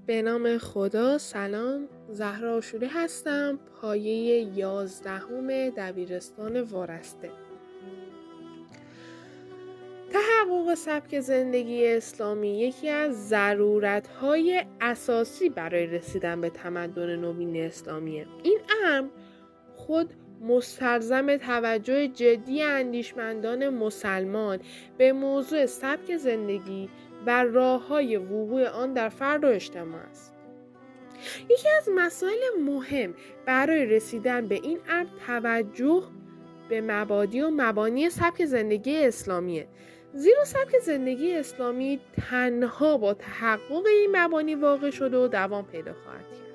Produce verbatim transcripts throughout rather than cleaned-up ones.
به نام خدا. سلام، زهرا آشوری هستم، پایه یازدهم دبیرستان وارسته. تحقق سبک زندگی اسلامی یکی از ضرورت‌های اساسی برای رسیدن به تمدن نوین اسلامیه. این امر خود مستلزم توجه جدی اندیشمندان مسلمان به موضوع سبک زندگی و راه‌های وقوع آن در فرد و اجتماع است. یکی از مسائل مهم برای رسیدن به این امر توجه به مبادی و مبانی سبک زندگی اسلامیه، زیرا سبک زندگی اسلامی تنها با تحقق این مبانی واقع شده و دوام پیدا خواهد کرد.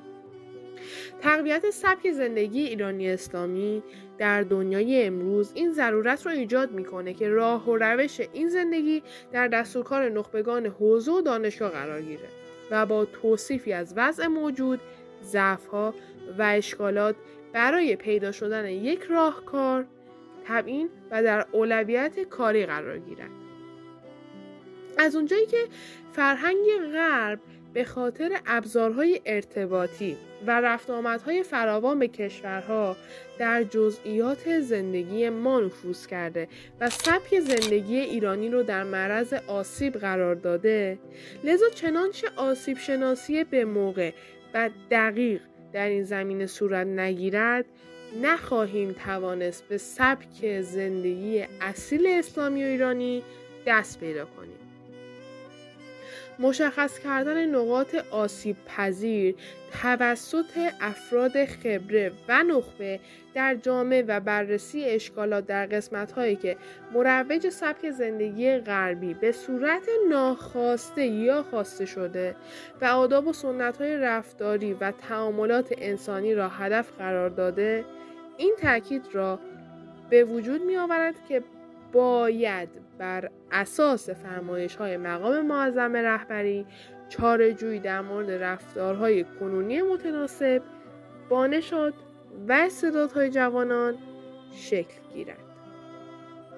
تقویت سبک زندگی ایرانی اسلامی در دنیای امروز این ضرورت را ایجاد میکنه که راه و روش این زندگی در دستورکار نخبگان حوزه و دانشگاه قرار گیره و با توصیفی از وضع موجود، ضعف‌ها و اشکالات برای پیدا شدن یک راهکار تبیین و در اولویت کاری قرار گیرد. از اونجایی که فرهنگ غرب به خاطر ابزارهای ارتباطی و رفت آمدهای فراوان به کشورها در جزئیات زندگی ما نفوذ کرده و سبک زندگی ایرانی رو در معرض آسیب قرار داده، لذا چنانچه آسیب شناسی به موقع و دقیق در این زمینه صورت نگیرد، نخواهیم توانست به سبک زندگی اصیل اسلامی و ایرانی دست پیدا کنیم. مشخص کردن نقاط آسیب پذیر توسط افراد خبره و نخبه در جامعه و بررسی اشکالات در قسمت‌هایی که مروج سبک زندگی غربی به صورت ناخواسته یا خواسته شده و آداب و سنت‌های رفتاری و تعاملات انسانی را هدف قرار داده، این تأکید را به وجود می‌آورد که باید بر اساس فرمایش‌های مقام معظم رهبری چاره‌جویی در مورد رفتارهای کنونی متناسب با نشاط و استعدادهای جوانان شکل گیرد.